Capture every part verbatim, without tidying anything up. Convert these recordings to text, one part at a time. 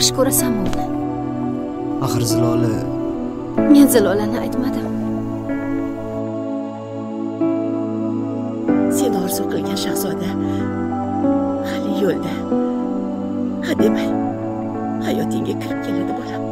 yaxshi ko'rasanmi uni? Axir Zilola... Men Zilolani aytmadim. Sen orzu qilgan shahzoda hali yo'lda. Hademay, hayotingga kirib keladi bolam.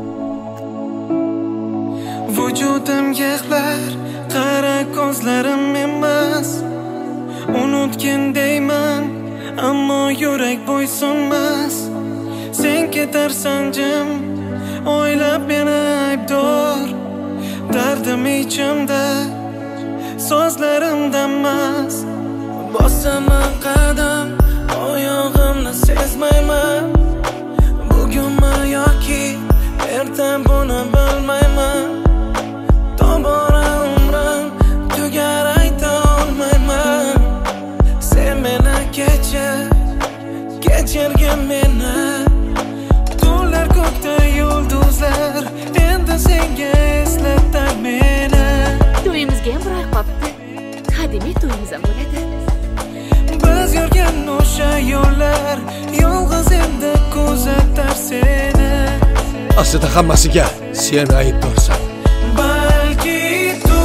Vujudim yig'lar, qara ko'zlarim emas. Unutgin deyman, ammo yurak bo'ysunmas. Sen ketarsan jim, o'ylab meni aybdor. Dardim ichimda, so'zlarimda emas. Bosaman qadam, oyog'imni sezmayman. Bugunmi yoki erta buni bilmayman. Tobora umrim tugar ayta olmayman. Sen meni kechir, kechirgin meni. Tunlar ko'kda yulduzlar endi senga eslatar meni. To'yimizga ham bir oy qolibdi. Hademay to'yimiz ham bo'ladi. Biz yurgan o'sha yo'llar yolg'iz endi kuzatar seni. Aslida hammasiga sen aybdorsan. Balki tu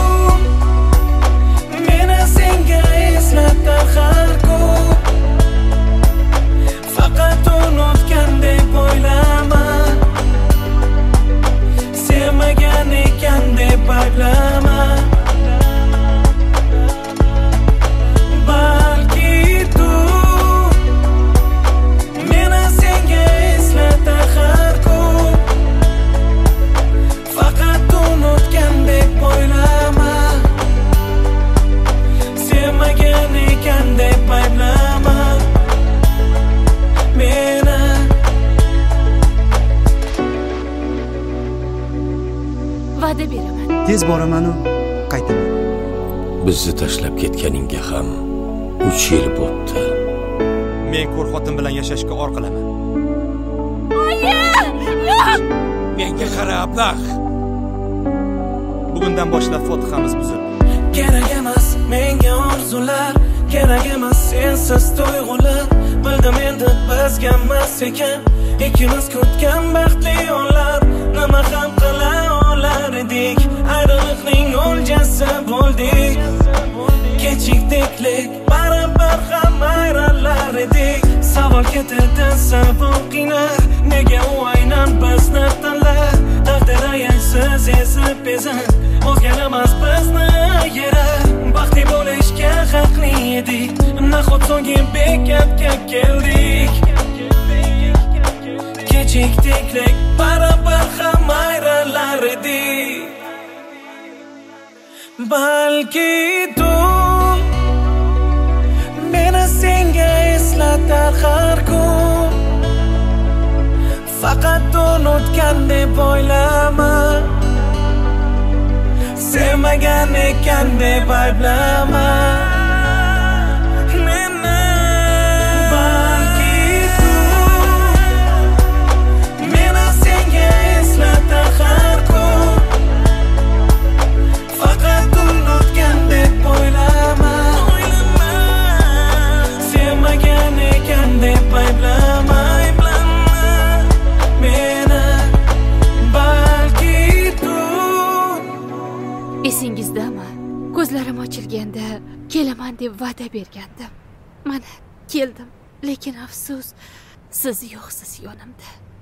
meni senga eslatar har kun. Faqat unutgandek o'ylama. Sevmagan ekan deb ayblama. Balki tu meni senga eslatar har kun. Faqat unutgandek o'ylama. Sevmagan ekan deb ayblama meni. Va'da beraman. Tez boraman-u qaytaman. Bizni tashlab ketganingga ham uch yil bo'pti. Men ko'r xotin bilan yashashga or qilaman. Oyi! Yo'q! Menga qara Ablah. Bugundan boshlab fotihamiz buzildi. Kerak emas menga orzular, kerak emas sensiz tuyg'ular. Bildim endi bizga emas ekan ikkimiz kutgan baxtli yo'llar. Nima ham qila olar edik, ayriliqning o'ljasi bo'ldik. Kechikdik, barabar ham ayrilar edik. Savol ketadi, savol qiynab, nega u aynan bizni tanlar? Taqdir ayaysiz ezib bezib, o'zgan emas bizni yerar. Baxtli bo'lishga haqli edik, nahot so'nggi bekatga keldik. Kechikdik, barabar ham ayrilar edik. Balki tu meni senga eslatar har kun. Faqat unutgan deb o'ylama. Sevmagan ekan deb ayblama meni. Balki tu meni senga eslatar har kun. Faqat unutgan deb o'ylama. Sevmagan ekan deb ayblama. Esingizdami? Ko'zlarim ochilganda kelaman deb va'da bergandim. Mana keldim, lekin afsus, siz yo'qsiz yonimda.